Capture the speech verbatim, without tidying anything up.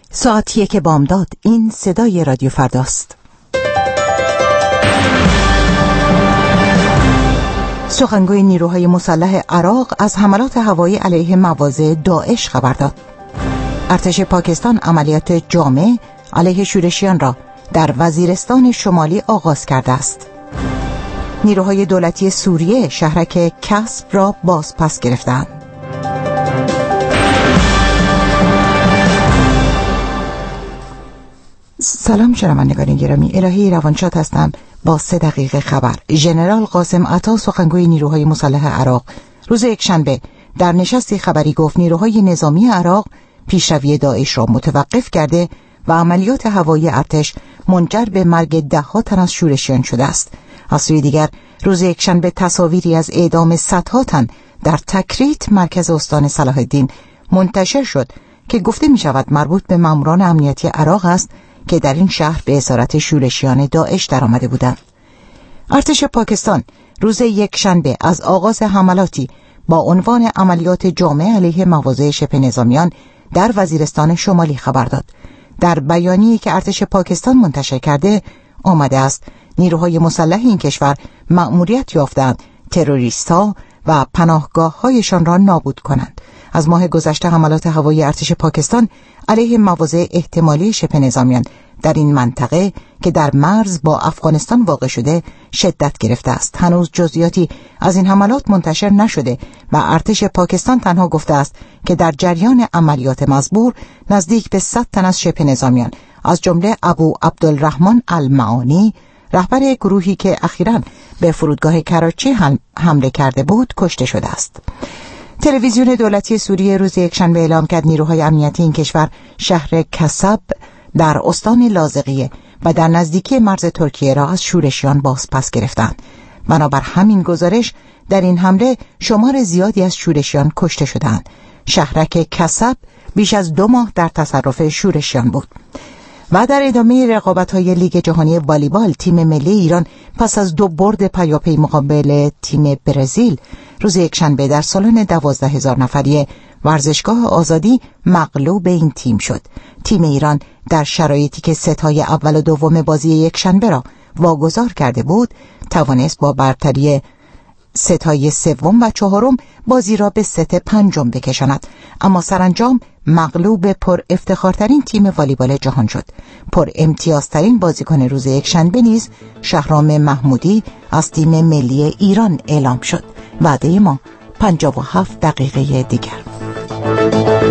ساعت یک بامداد. این صدای رادیو فرداست. سخنگوی نیروهای مسلح عراق از حملات هوایی علیه مواضع داعش خبر داد. ارتش پاکستان عملیات جامع علیه شورشیان را در وزیرستان شمالی آغاز کرده است. نیروهای دولتی سوریه شهرک کسب را باز پس گرفتند. سلام شنوندگان گرامی، الهی روانشاد هستم با سه دقیقه خبر. ژنرال قاسم عطا سخنگوی نیروهای مسلح عراق روز یکشنبه در نشستی خبری گفت نیروهای نظامی عراق پیشروی داعش را متوقف کرده و عملیات هوایی ارتش منجر به مرگ ده ها تن از شورشیان شده است. از سوی دیگر روز یکشنبه تصاویری از اعدام صدها تن در تکریت مرکز استان صلاح الدین منتشر شد که گفته می شود مربوط به ماموران امنیتی عراق است که در این شهر به اسارت شورشیان داعش در آمده بودند. ارتش پاکستان روز یکشنبه از آغاز حملاتی با عنوان عملیات جامع علیه مواضع شبه نظامیان در وزیرستان شمالی خبر داد. در بیانیه‌ای که ارتش پاکستان منتشر کرده آمده است نیروهای مسلح این کشور مأموریت یافتند تروریست‌ها و پناهگاه‌هایشان را نابود کنند. از ماه گذشته حملات هوایی ارتش پاکستان علیه مواضع احتمالی شبه نظامیان در این منطقه که در مرز با افغانستان واقع شده شدت گرفته است. هنوز جزئیاتی از این حملات منتشر نشده و ارتش پاکستان تنها گفته است که در جریان عملیات مزبور نزدیک به صد تن از شبه نظامیان از جمله ابو عبدالرحمن المعانی رهبر گروهی که اخیراً به فرودگاه کراچی حمله کرده بود کشته شده است. تلویزیون دولتی سوریه روز یکشنبه اعلام کرد نیروهای امنیتی این کشور شهر کسب در استان لاذقیه و در نزدیکی مرز ترکیه را از شورشیان باز پس گرفتند. بنابر همین گزارش در این حمله شمار زیادی از شورشیان کشته شدند. شهرک کسب بیش از دو ماه در تصرف شورشیان بود. و در ادامه رقابت‌های لیگ جهانی والیبال تیم ملی ایران پس از دو برد پیاپی مقابل تیم برزیل روز یکشنبه در سالن دوازده هزار نفری ورزشگاه آزادی مغلوب این تیم شد. تیم ایران در شرایطی که ستای اول و دوم بازی یکشنبه را واگذار کرده بود توانست با برتری ستای سوم و چهارم بازی را به ست پنجم بکشاند، اما سرانجام مغلوب پر افتخارترین تیم والیبال جهان شد. پر امتیازترین بازیکن روز یکشنبه نیز شهرام محمودی از تیم ملی ایران اعلام شد. وعده ما پنجاه و هفت دقیقه دیگر.